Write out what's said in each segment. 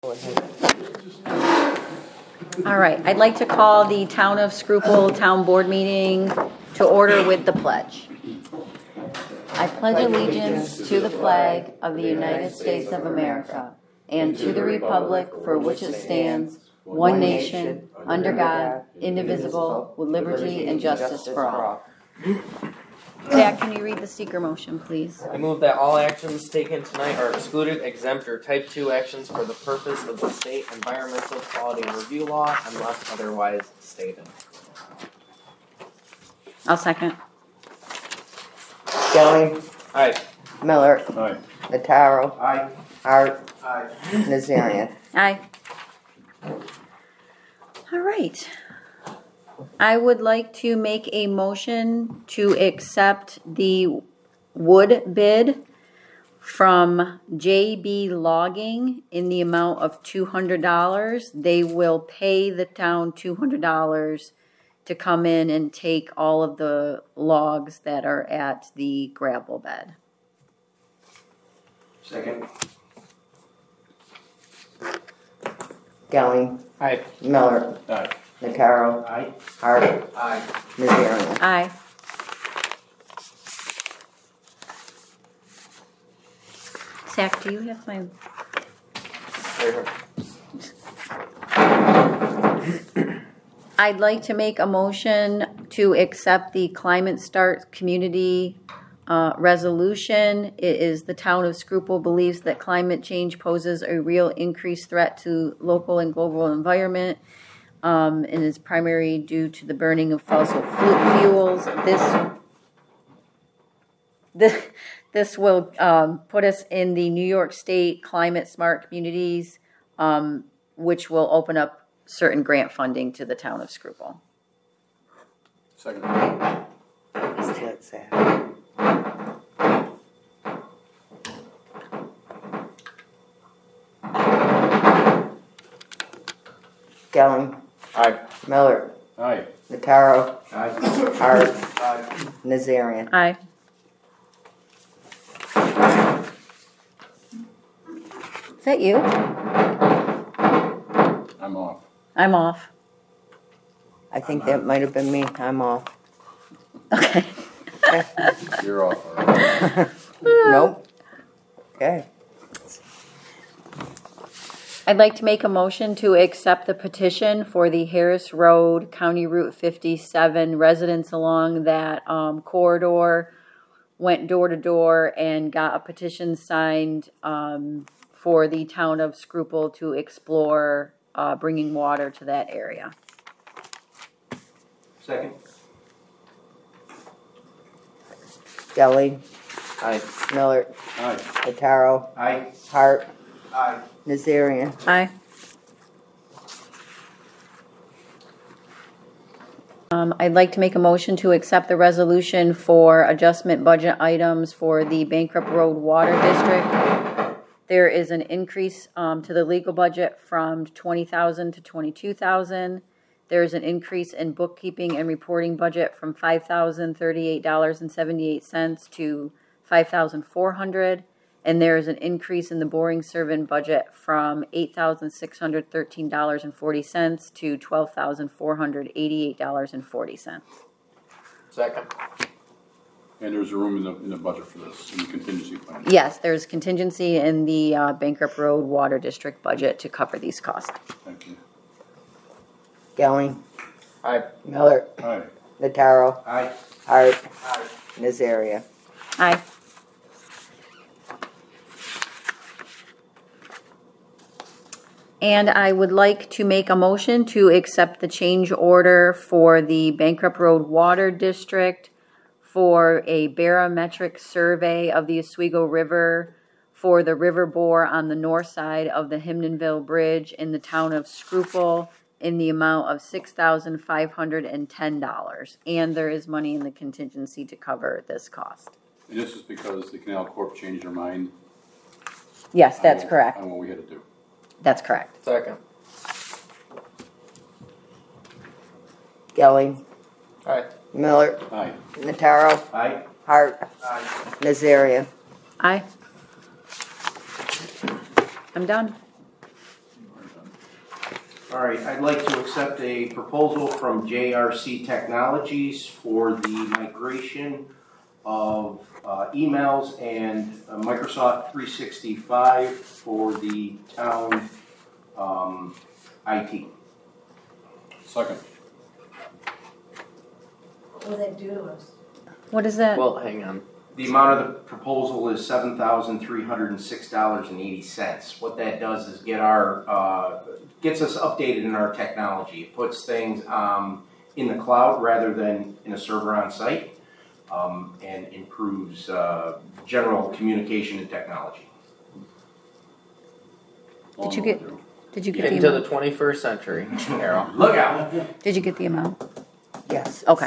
All right, I'd like to call the Town of Schuylkill Town Board meeting to order with the pledge. I pledge allegiance to the flag of the United States of America and to the republic for which it stands, one nation, under God, indivisible, with liberty and justice for all. Zach, can you read the seeker motion, please? I move that all actions taken tonight are excluded, exempt, or type 2 actions for the purpose of the state environmental quality review law unless otherwise stated. I'll second. Gelling. Aye. Miller. Aye. Notaro. Aye. Hart. Aye. Nazarian. Aye. All right. I would like to make a motion to accept the wood bid from JB Logging in the amount of $200. They will pay the town $200 to come in and take all of the logs that are at the gravel bed. Second. Gelling. Aye. Miller. Aye. Notaro. Aye. Hart. Aye. Nazarian. Aye. Zach, do you have my... I'd like to make a motion to accept the Climate Start Community resolution. It is the town of Schuylkill believes that climate change poses a real increased threat to local and global environment and is primarily due to the burning of fossil fuels. This will put us in the New York State Climate Smart Communities, which will open up certain grant funding to the town of Schuylkill. Second. That's sad. Gelling. Aye. Miller. Aye. Notaro. Aye. Hart. Aye. Nazarian. Aye. Is that you? I'm off. I'm off. I think that might have been me. I'm off. Okay. You're off. All right. Nope. Okay. I'd like to make a motion to accept the petition for the Harris Road, County Route 57 residents along that corridor went door to door and got a petition signed for the town of Schuylkill to explore bringing water to that area. Second. Gelling. Aye. Miller. Aye. Notaro. Aye. Hart. Aye. Nazarian. Aye. I'd like to make a motion to accept the resolution for adjustment budget items for the Bankrupt Road Water District. There is an increase to the legal budget from $20,000 to $22,000. There is an increase in bookkeeping and reporting budget from $5,038.78 to $5,400. And there is an increase in the boring servant budget from $8,613.40 to $12,488.40. Second. And there's a room in the budget for this, in the contingency plan. Yes, there's contingency in the Bankrupt Road Water District budget to cover these costs. Thank you. Gelling. Aye. Miller. Aye. Notaro. Aye. Hart. Aye. Nazarian. Aye. And I would like to make a motion to accept the change order for the Bankrupt Road Water District for a barometric survey of the Oswego River for the river bore on the north side of the Himdenville Bridge in the town of Schuylkill in the amount of $6,510. And there is money in the contingency to cover this cost. And this is because the Canal Corp changed their mind. Yes, that's correct. On what we had to do. That's correct. Second. Gelling. Aye. Miller. Aye. Notaro. Aye. Hart. Aye. Nazarian. Aye. I'm done. All right, I'd like to accept a proposal from JRC Technologies for the migration of emails and Microsoft 365 for the town IT. Second. What will that do to us? What is that? Well, hang on. The amount of the proposal is $7,306.80. What that does is gets us updated in our technology. It puts things in the cloud rather than in a server on site, and improves general communication and technology. Did you get the Into the amount? 21st century, Carol. Look out! Did you get the amount? Yes. Okay.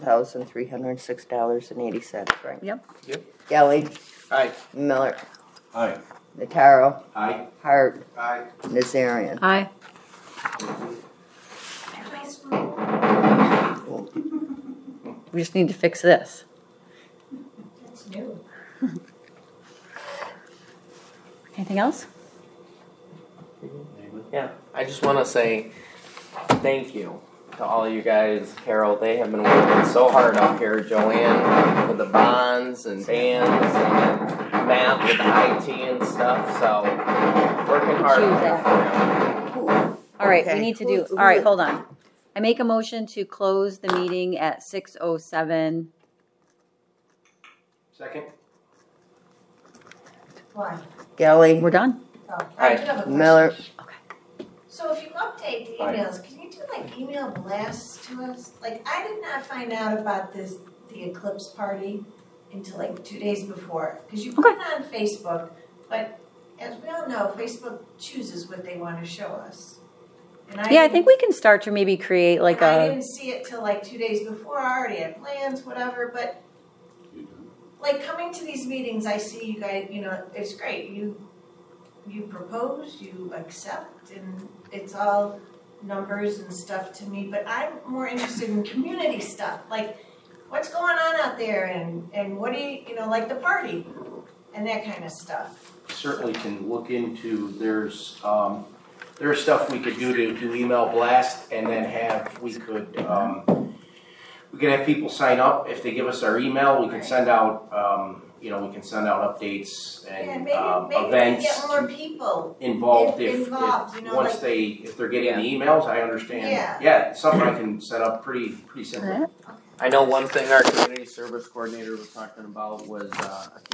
$7,306.80, right? Yep. Gelli, Aye. Miller, Aye. Notaro, Aye. Hart, Aye. Nazarian. Aye. We just need to fix this. That's new. Anything else? Yeah, I just want to say thank you to all you guys. Carol, they have been working so hard up here. Joanne with the bonds and bands, and Matt with the IT and stuff. So working hard. All right, Okay. we need to do, all right, hold on. I make a motion to close the meeting at 6:07. Second. Why? Gelli, We're done? Oh, I do have a question. Miller, So if you update the emails, can you do like email blasts to us? Like, I did not find out about the Eclipse party until like 2 days before. Because you put it on Facebook, but as we all know, Facebook chooses what they want to show us. And Yeah, I think we can start to maybe create like I a, didn't see it till like 2 days before. I already had plans, whatever. But like coming to these meetings, I see you guys. You know, it's great. You propose, you accept, and it's all numbers and stuff to me. But I'm more interested in community stuff, like what's going on out there, and what do you know, like the party, and that kind of stuff. Certainly can look into. There's stuff we could do to do email blast, and then we could have people sign up if they give us our email. We can send out we can send out updates and Yeah, maybe events. we get more people Involved involved, you know, once like, if they're getting the emails, I understand. Yeah. It's something I can set up pretty simple. I know one thing our community service coordinator was talking about was a